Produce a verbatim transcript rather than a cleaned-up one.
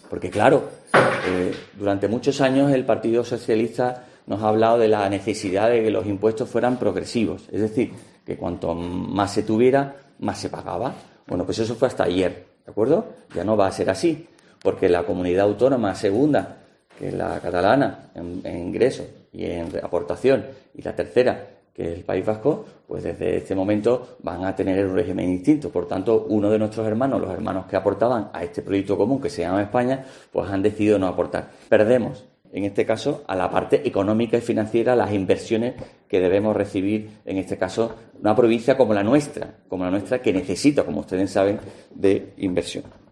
Porque, claro, eh, durante muchos años el Partido Socialista nos ha hablado de la necesidad de que los impuestos fueran progresivos. Es decir, que cuanto más se tuviera, más se pagaba. Bueno, pues eso fue hasta ayer, ¿de acuerdo? Ya no va a ser así, porque la comunidad autónoma segunda, que es la catalana, en, en ingresos y en aportación, y la tercera, que es el País Vasco, pues desde este momento van a tener un régimen distinto. Por tanto, uno de nuestros hermanos, los hermanos que aportaban a este proyecto común que se llama España, pues han decidido no aportar. Perdemos, en este caso, a la parte económica y financiera, las inversiones que debemos recibir, en este caso, una provincia como la nuestra, como la nuestra que necesita, como ustedes saben, de inversión.